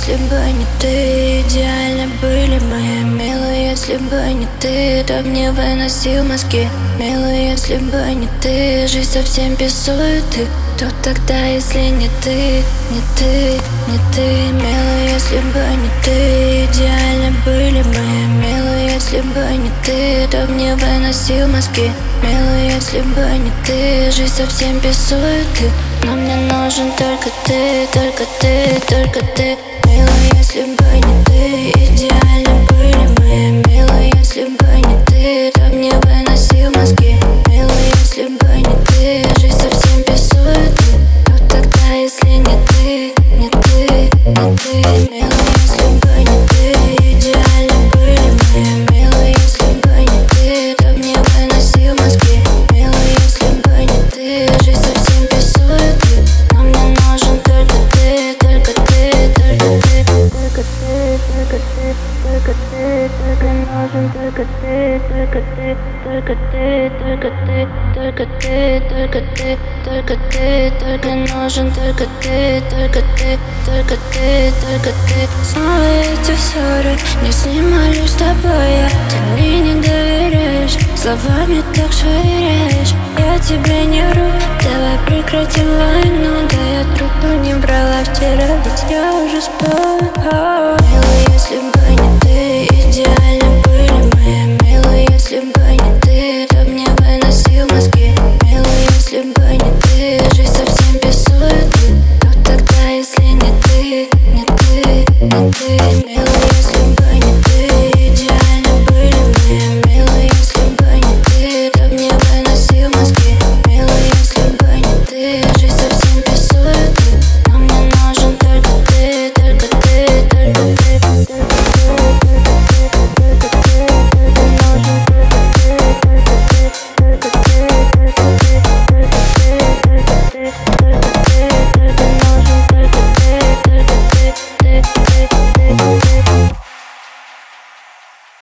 если бы не ты, идеально были мои милые. Если бы не ты, то мне выносил мозги. Милый, если бы не ты, жизнь совсем без суеты. То тогда, если не ты, не ты, не ты, милый, если бы не ты, идеально были мои милые. Если бы не ты, то мне выносил мозги. Милый, если бы не ты, жизнь совсем без суеты. Но мне нужен только ты, только ты, только ты. Милый, если бы не ты, идеально были мои милые. Если бы не ты, то мне выносил мозги. Милый, если бы не ты, жизнь совсем без суеты. То тогда, если не ты, не ты, не ты. Милый, если бы не ты, идеально были мои милые. Если бы не ты, то мне выносил мозги. Милый, если бы не ты, жизнь совсем без суеты. Но мне нужен только ты, только ты, только ты, только ты, только ты, только ты, только нужен только ты, только ты, только ты, только ты, только ты, только ты, только ты, только нужен только ты, только ты, только ты, только ты. Снова эти ссоры не снимали с тобой. Ты мне не доверяешь, словами так швыряешь. Я тебе не вру, давай прекратим войну. Да я трубку не брала вчера, ведь я уже спала. Милый, если бы не ты, идеально были мои милые. Если бы не ты, то мне выносил мозги. Милый, если бы не ты, жизнь совсем без суеты. То тогда, если не ты, не ты, не ты.